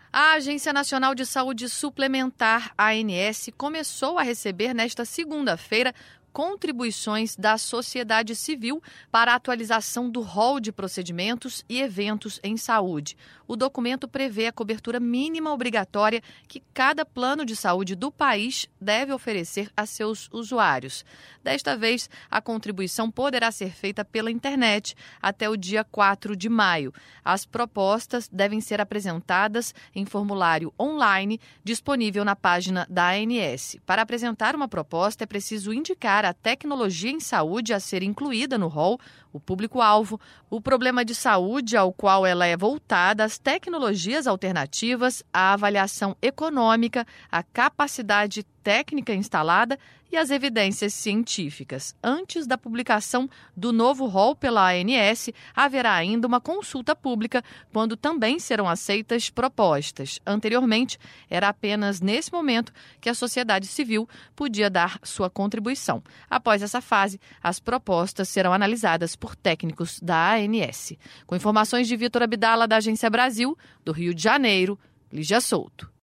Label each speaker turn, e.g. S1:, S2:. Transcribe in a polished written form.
S1: A Agência Nacional de Saúde Suplementar, ANS, começou a receber nesta segunda-feira contribuições da sociedade civil para a atualização do rol de procedimentos e eventos em saúde. O documento prevê a cobertura mínima obrigatória que cada plano de saúde do país deve oferecer a seus usuários. Desta vez, a contribuição poderá ser feita pela internet até o dia 4 de maio. As propostas devem ser apresentadas em formulário online disponível na página da ANS. Para apresentar uma proposta, é preciso indicar a tecnologia em saúde a ser incluída no rol, o público-alvo, o problema de saúde ao qual ela é voltada, as tecnologias alternativas, a avaliação econômica, a capacidade técnica instalada e as evidências científicas. Antes da publicação do novo rol pela ANS, haverá ainda uma consulta pública, quando também serão aceitas propostas. Anteriormente, era apenas nesse momento que a sociedade civil podia dar sua contribuição. Após essa fase, as propostas serão analisadas por técnicos da ANS. Com informações de Vitor Abdala, da Agência Brasil, do Rio de Janeiro, Lígia Souto.